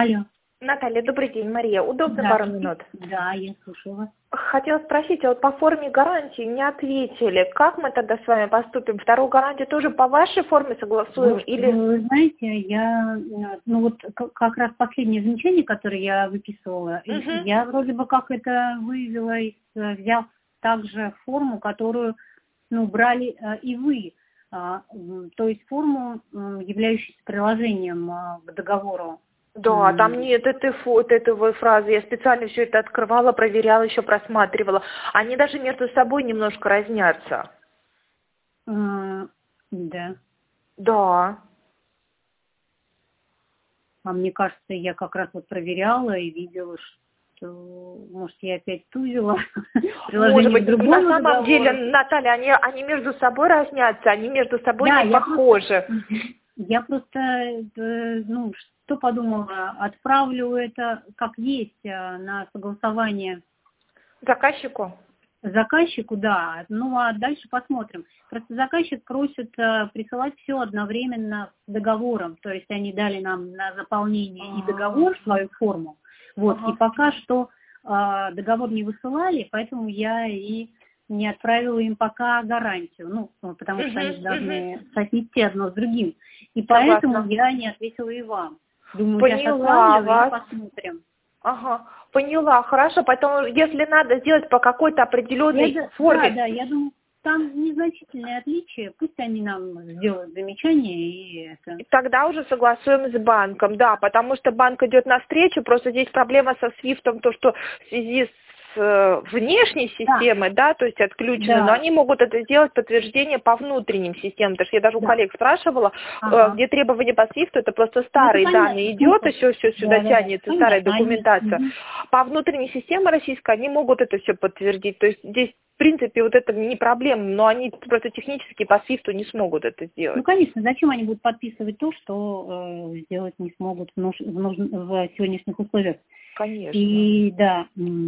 Алло. Наталья, добрый день, Мария. Удобно пару минут? Да, я слушаю вас. Хотела спросить, а вот по форме гарантии не ответили. Как мы тогда с вами поступим? Вторую гарантию тоже по вашей форме согласуем? Вы знаете, я, как раз последнее замечание, которое я выписывала, я вроде бы как это вывела, взял также форму, которую, брали и вы. То есть форму, являющуюся приложением к договору. Да, там нет этой фразы. Я специально все это открывала, проверяла, еще просматривала. Они даже между собой немножко разнятся. Да. Да. А мне кажется, я как раз вот проверяла и видела, что, может, я опять тузила. Может быть, на самом деле, Наталья, они между собой разнятся, они между собой не похожи. Я просто, что подумала, отправлю это как есть на согласование заказчику, да. А дальше посмотрим. Просто заказчик просит присылать все одновременно с договором. То есть они дали нам на заполнение и договор, свою форму. Вот. И пока что договор не высылали, поэтому я и не отправила им пока гарантию. Потому что они должны соотнести одно с другим. И поэтому я не ответила и вам. Думаю, сейчас отправлю и посмотрим. Ага, поняла, хорошо. Поэтому, если надо сделать по какой-то определенной форме... Да, я думаю, там незначительные отличия. Пусть они нам сделают замечание и это... И тогда уже согласуем с банком, да, потому что банк идет навстречу. Просто здесь проблема со Свифтом, то, что в связи с внешней системой, да, то есть отключены, но они могут это сделать подтверждение по внутренним системам. Потому что я даже у коллег спрашивала, где требования по Свифту, это просто старые данные идет, и все сюда тянется, старая документация. По внутренней системе российской они могут это все подтвердить. То есть здесь, в принципе, вот это не проблема, но они просто технически по Свифту не смогут это сделать. Конечно, зачем они будут подписывать то, что сделать не смогут в сегодняшних условиях? Конечно. И да,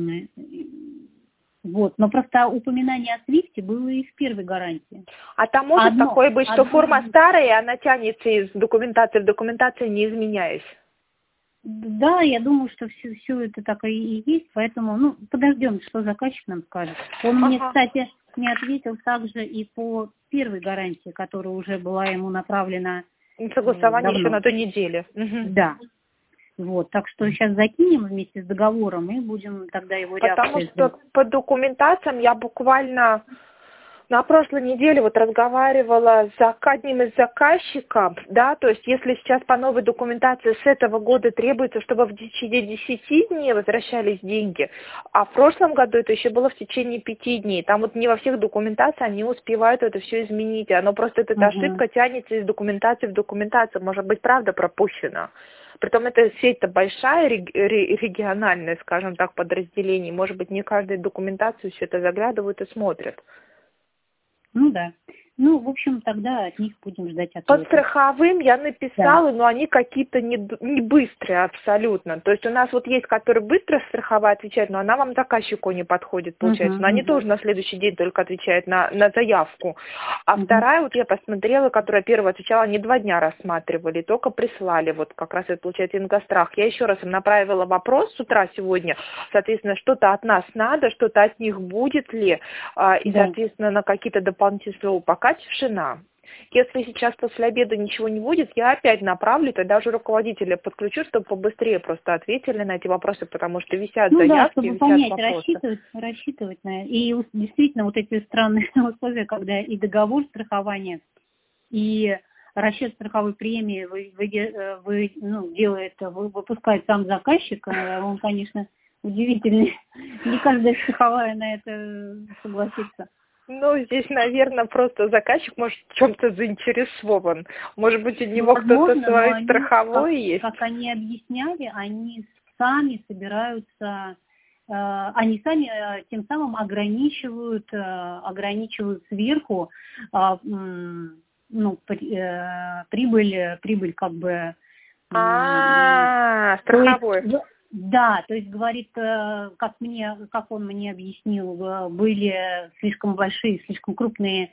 вот, но просто упоминание о Свифте было и в первой гарантии. А там может такое быть, что форма старая, и она тянется из документации в документацию, не изменяясь? Да, я думаю, что все это так и есть, поэтому, подождем, что заказчик нам скажет. Он мне, кстати, не ответил также и по первой гарантии, которая уже была ему направлена. Согласование еще на той неделе. Да. Вот, так что сейчас закинем вместе с договором и будем тогда его Потому что по документациям я буквально на прошлой неделе разговаривала с одним из заказчиков, да, то есть если сейчас по новой документации с этого года требуется, чтобы в течение 10 дней возвращались деньги, а в прошлом году это еще было в течение 5 дней. Там не во всех документациях они успевают это все изменить, оно просто эта ошибка тянется из документации в документацию, может быть, правда пропущена. Притом эта сеть-то большая, региональная, скажем так, подразделений. Может быть, не каждую документацию все это заглядывают и смотрят. Да. В общем, тогда от них будем ждать ответа. По страховым я написала, но они какие-то не быстрые абсолютно. То есть у нас есть, которые быстро страховая отвечает, но она вам заказчику не подходит, получается. Но они тоже на следующий день только отвечают на заявку. А вторая, я посмотрела, которая первая отвечала, они 2 дня рассматривали, только прислали. Как раз это получается Ингострах. Я еще раз им направила вопрос с утра сегодня, соответственно, что-то от нас надо, что-то от них будет ли, и, соответственно, на какие-то дополнительные пока тишина. Если сейчас после обеда ничего не будет, я опять направлю, тогда уже руководителя подключу, чтобы побыстрее просто ответили на эти вопросы, потому что висят заявки, чтобы висят понять, вопросы. рассчитывать на это. И действительно эти странные условия, когда и договор страхования, и расчет страховой премии выпускает сам заказчик, он, конечно, удивительный. Не каждая страховая на это согласится. Здесь, наверное, просто заказчик, может, в чем-то заинтересован. Может быть, у него кто-то свой страховой есть. Как они объясняли, они сами собираются, они сами тем самым ограничивают сверху прибыль как бы... страховой. Да, то есть говорит, как он мне объяснил, были слишком большие, слишком крупные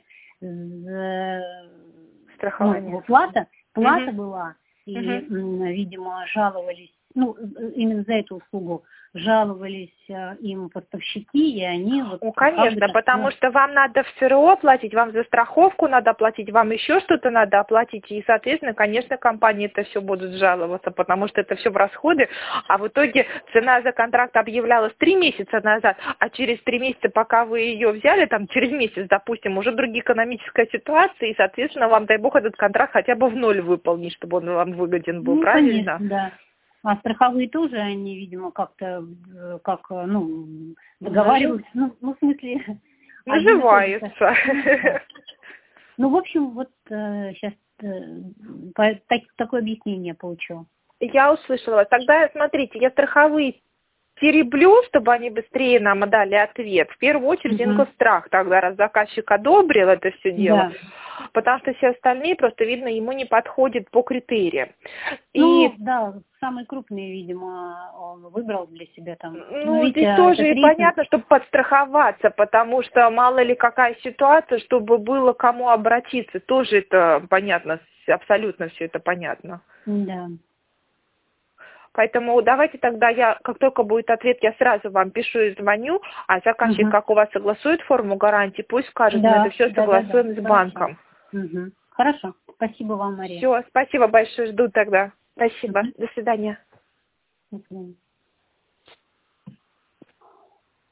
страхования. Плата была, и, видимо, жаловались ну, именно за эту услугу жаловались им поставщики, и они вот... Ну, конечно, потому что вам надо в СРО платить, вам за страховку надо платить, вам еще что-то надо оплатить, и, соответственно, конечно, компании это все будут жаловаться, потому что это все в расходы, а в итоге цена за контракт объявлялась 3 месяца назад, а через 3 месяца, пока вы ее взяли, там, через месяц, допустим, уже другая экономическая ситуация, и, соответственно, вам, дай бог, этот контракт хотя бы в ноль выполнить, чтобы он вам выгоден был, ну, правильно? Конечно, да. А страховые тоже, они, видимо, как-то, ну, договариваются, ну, в смысле... Наживаются. Ну, в общем, вот сейчас такое объяснение получу. Я услышала. Тогда, смотрите, я страховые тереблю, чтобы они быстрее нам дали ответ. В первую очередь Ингосстрах тогда, раз заказчик одобрил это все дело. Да. Потому что все остальные, просто видно, ему не подходит по критериям. Ну, да, самые крупные, видимо, он выбрал для себя там. Ну, видите, здесь тоже и понятно, чтобы подстраховаться, потому что мало ли какая ситуация, чтобы было кому обратиться. Тоже это понятно, абсолютно все это понятно. Да. Поэтому давайте тогда я, как только будет ответ, я сразу вам пишу и звоню, а заказчик, как у вас согласует форму гарантии, пусть скажет, мы это все согласуем с банком. Хорошо. Спасибо вам, Мария. Все, спасибо большое, жду тогда. Спасибо. До свидания. До свидания.